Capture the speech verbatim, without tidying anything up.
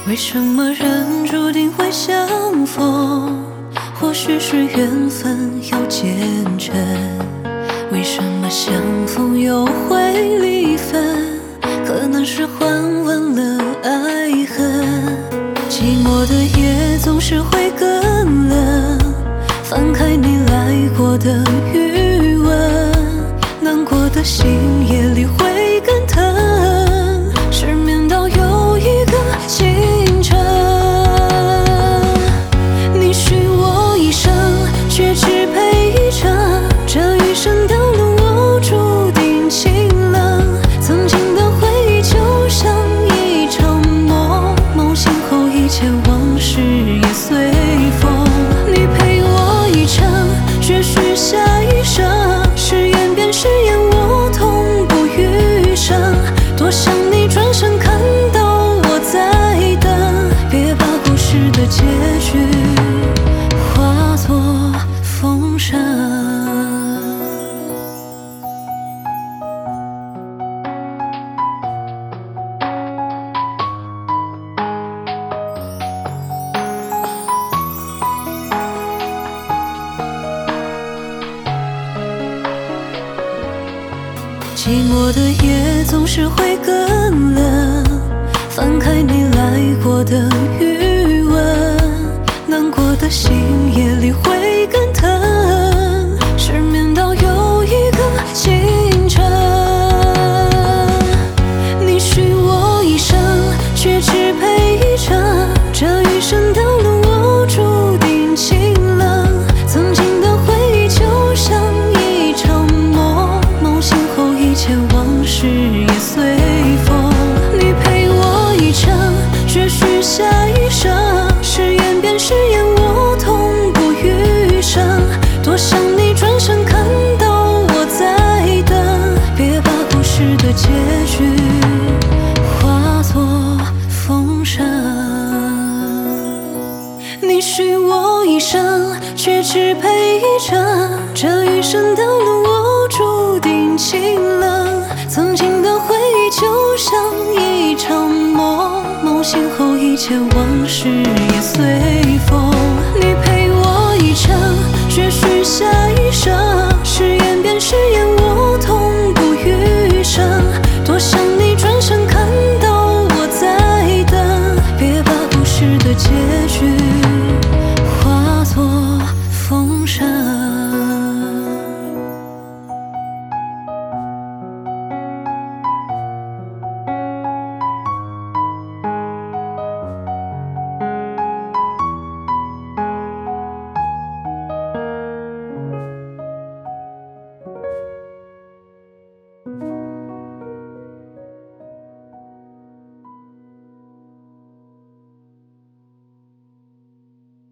为什么人注定会相逢？或许是缘分要渐真。为什么相逢又会离分？可能是换完了爱恨。寂寞的夜总是会更冷，翻开你来过的余温，难过的心夜里会更疼，失眠到又一个清晨。你许我一生，却只陪着，这余生的路我注定清冷。曾经的回忆就像一场梦，梦醒后一切往事也随风。你陪我一程，却许下一生，誓言便誓言，我痛不欲生。多想你转身看到我在等，别把故事的结局化作风声。寂寞的夜总是会更冷，翻开你来过的余温，难过的心夜里会更疼，失眠到又一个清晨。你许我一生，却只陪着，这余生的路我注定清冷。曾经的回忆就像一场梦，梦醒后一切往事也随风。你陪我一程，却许下一生，誓言便誓言，我痛不欲生。多想你转身看到我在等，别把故事的结局化作风声。你许我一生，却只陪着，这余生的路我注定清冷。曾经的回忆就像一场梦，梦醒后一切往事也随风。你陪我一程，却